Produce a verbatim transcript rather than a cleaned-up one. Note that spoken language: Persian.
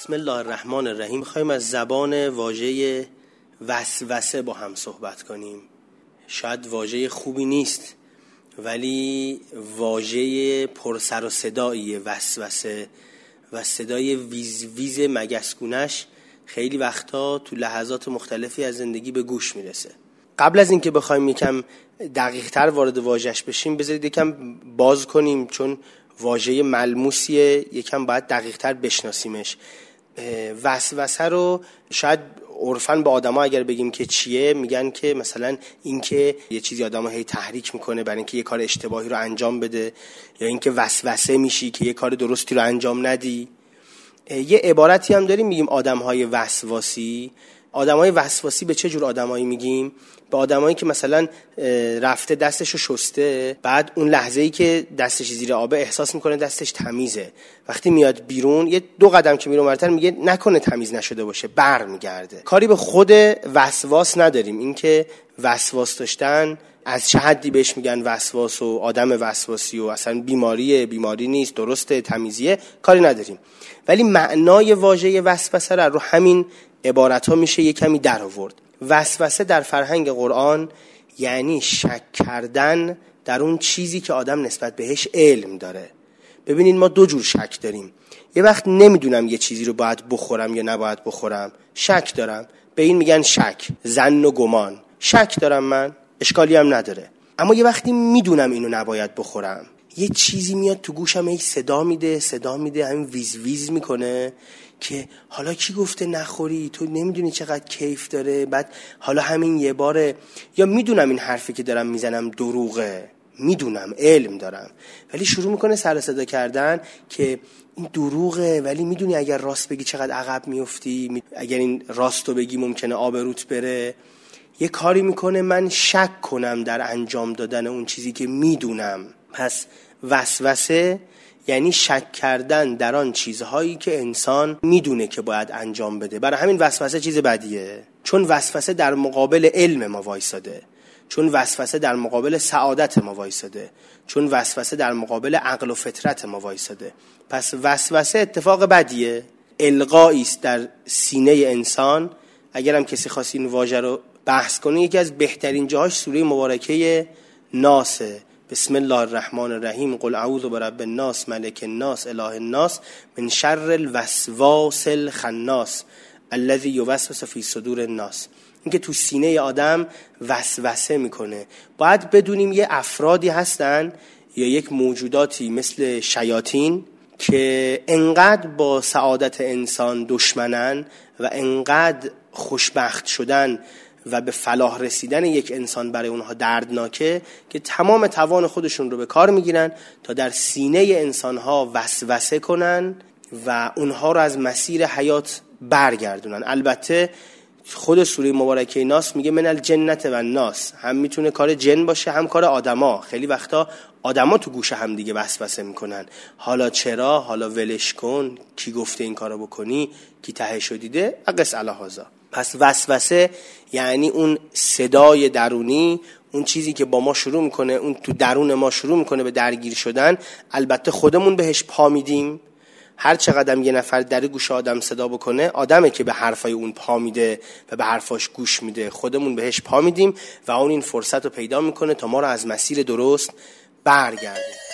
بسم الله الرحمن الرحیم. می‌خوایم از زبان واژه وسوسه با هم صحبت کنیم. شاید واژه خوبی نیست ولی واژه پر سر و صدایی وسوسه و صدای ویز ویز مگسگونش خیلی وقتا تو لحظات مختلفی از زندگی به گوش میرسه. قبل از اینکه بخوایم یکم دقیق‌تر وارد واژه‌اش بشیم بذارید یکم باز کنیم، چون واژه ملموسیه، یکم باید دقیق‌تر بشناسیمش. وسوسه رو شاید عرفاً به آدما اگر بگیم که چیه، میگن که مثلا اینکه یه چیزی آدمو هی تحریک میکنه برای اینکه یه کار اشتباهی رو انجام بده، یا اینکه وسوسه میشی که یه کار درستی رو انجام ندی. یه عبارتی هم داریم میگیم آدم‌های وسواسی. آدم‌های وسواسی به چه جور آدمایی میگیم؟ به آدمایی که مثلا رفته دستشو شسته، بعد اون لحظه‌ای که دستش زیر آبه احساس میکنه دستش تمیزه، وقتی میاد بیرون یه دو قدم که میره اونورتر میگه نکنه تمیز نشده باشه، برمیگرده. کاری به خود وسواس نداریم، اینکه وسواس داشتن از چه حدی بهش میگن وسواس و آدم وسواسی و اصلا بیماریه بیماری نیست درسته تمیزیه کاری نداریم، ولی معنای واژه وسوسه رو همین عبارت ها میشه یه کمی در آورد. وسوسه در فرهنگ قرآن یعنی شک کردن در اون چیزی که آدم نسبت بهش علم داره. ببینید ما دو جور شک داریم. یه وقت نمیدونم یه چیزی رو باید بخورم یا نباید بخورم، شک دارم، به این میگن شک، ظن و گمان. شک دارم من، اشکالی هم نداره. اما یه وقتی میدونم اینو نباید بخورم، یه چیزی میاد تو گوشم، هی صدا میده صدا میده همین ویز ویز میکنه که حالا کی گفته نخوری، تو نمیدونی چقدر کیف داره، بعد حالا همین یه باره. یا میدونم این حرفی که دارم میزنم دروغه، میدونم علم دارم، ولی شروع میکنه سر صدا کردن که این دروغه، ولی میدونی اگر راست بگی چقدر عقب میفتی، اگر این راستو بگی ممکنه آبروت بره. یه کاری میکنه من شک کنم در انجام دادن اون چیزی که میدونم. پس وسوسه یعنی شک کردن در آن چیزهایی که انسان میدونه که باید انجام بده. برای همین وسوسه چیز بدیه، چون وسوسه در مقابل علم ما وایساده، چون وسوسه در مقابل سعادت ما وایساده، چون وسوسه در مقابل عقل و فطرت ما وایساده. پس وسوسه اتفاق بدیه، القایی است در سینه انسان. اگرم کسی خواست این واژه رو بحث کنه، یکی از بهترین جاهاش سوره مبارکه ناسه. بسم الله الرحمن الرحیم. قل اعوذ برب الناس ملک الناس اله الناس من شر الوسواس الخناس الذی یوسوس فی صدور الناس. اینکه تو سینه آدم وسوسه میکنه. باید بدونیم یه افرادی هستن یا یک موجوداتی مثل شیاطین که انقدر با سعادت انسان دشمنن و انقدر خوشبخت شدن و به فلاح رسیدن یک انسان برای اونها دردناکه که تمام توان خودشون رو به کار میگیرن تا در سینه انسانها وسوسه کنن و اونها رو از مسیر حیات برگردونن. البته خود سوره مبارکه ناس میگه من الجنت و الناس، هم میتونه کار جن باشه هم کار آدما. خیلی وقتا آدما تو گوش هم دیگه وسوسه میکنن، حالا چرا، حالا ولش کن، کی گفته این کارو بکنی، کی تهشو دیده، اقص الهازا. پس وسوسه یعنی اون صدای درونی، اون چیزی که با ما شروع میکنه، اون تو درون ما شروع میکنه به درگیر شدن. البته خودمون بهش پا میدیم. هر چقدر یه نفر در گوش آدم صدا بکنه، آدمه که به حرفای اون پا میده و به حرفاش گوش میده. خودمون بهش پا میدیم و اون این فرصت رو پیدا میکنه تا ما رو از مسیر درست برگردیم.